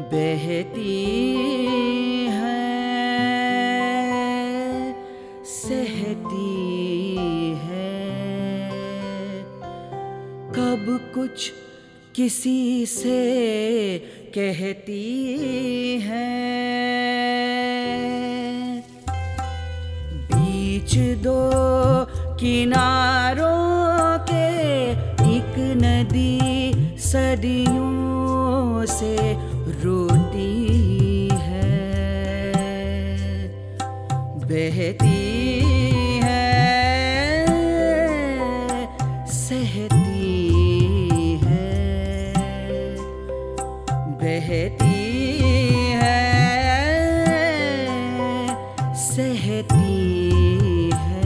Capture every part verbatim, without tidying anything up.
बहती है, सहती है, कब कुछ किसी से कहती है। बीच दो किनारों के एक नदी सदियों से रोती है, बहती है, सहती है, बहती है, सहती है।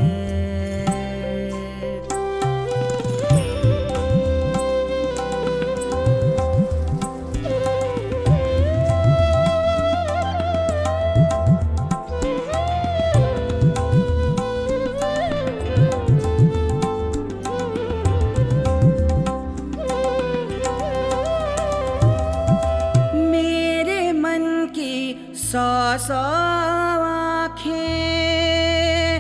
सौ सौ आँखें,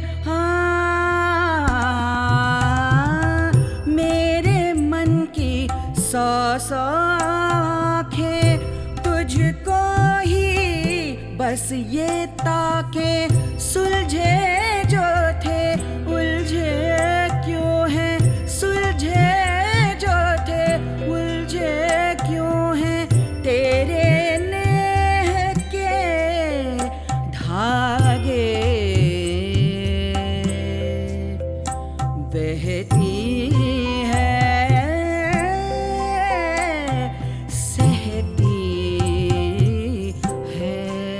हाँ, मेरे मन की सौ सौ आँखें तुझको ही बस ये ताके, सुलझे जो थे उलझे क्यों हैं, सुलझे जो थे उलझे क्यों हैं, तेरे बहती है, सहती है।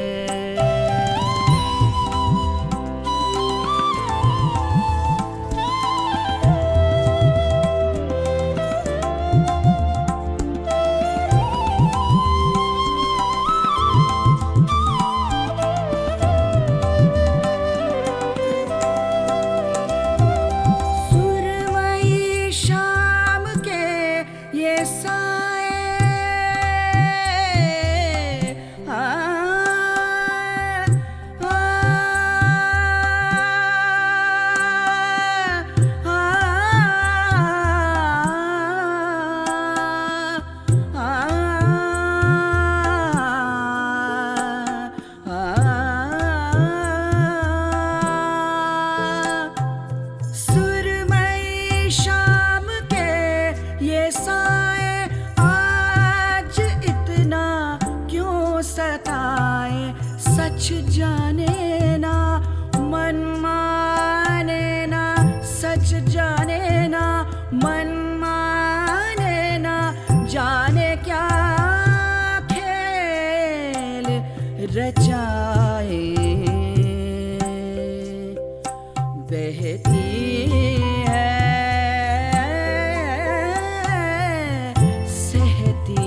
सच जाने ना मन माने ना, सच जाने ना मन माने ना, जाने क्या खेल रचाए, बहती है, सहती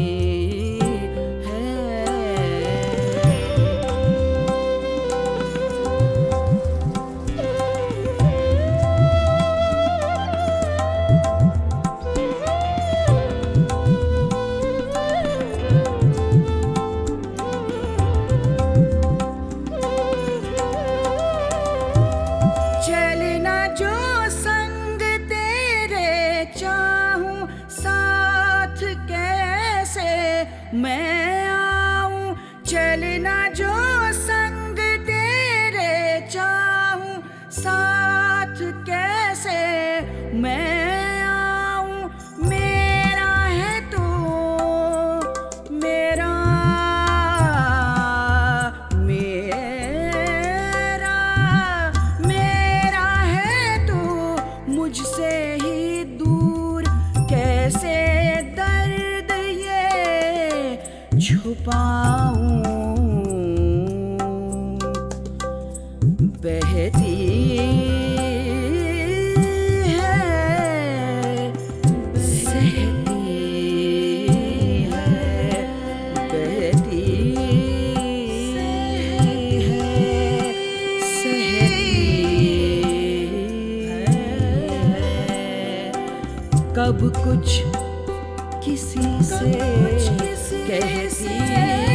मैं आऊं, चलना जो संग तेरे चाहूं, साथ कैसे मैं आऊं, मेरा है तू मेरा मेरा मेरा है तू मुझसे ही दूर, कैसे छुपाऊं, बहती है, सहती है, बहती है, सहती है, कब कुछ किसी से कहती